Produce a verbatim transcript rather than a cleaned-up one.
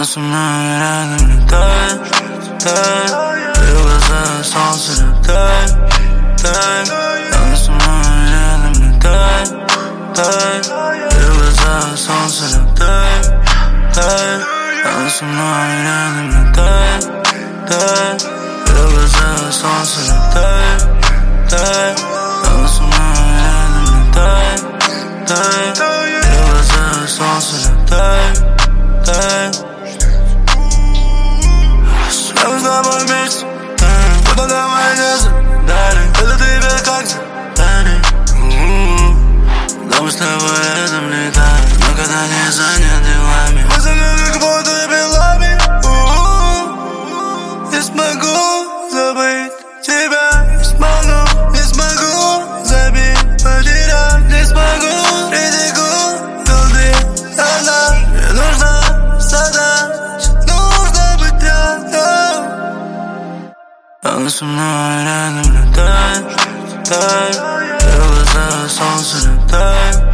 со мной рядом летай, тай, ты в глазах солнце летай, тай. Она со мной рядом летай, тай, ты в глазах солнце летай, тай. Она со мной рядом летай, тай, ты в глазах солнце летай, тай. Она со мной рядом летай, тай, ты в глазах солнце летай, тай. Я с тобой вместе, куда давай нельзя, далее. Это ты без как-то, далее. Да мы с тобой рядом летаем, но когда не занят делами, мы закрыли как будто белами. Не смогу забыть тебя, не смогу, не смогу забить, потерять, не смогу, притеку, голды, она мне нужна, задача, нужно быть рядом. Она со мной рядом летай, тай, ты в глазах солнце летай,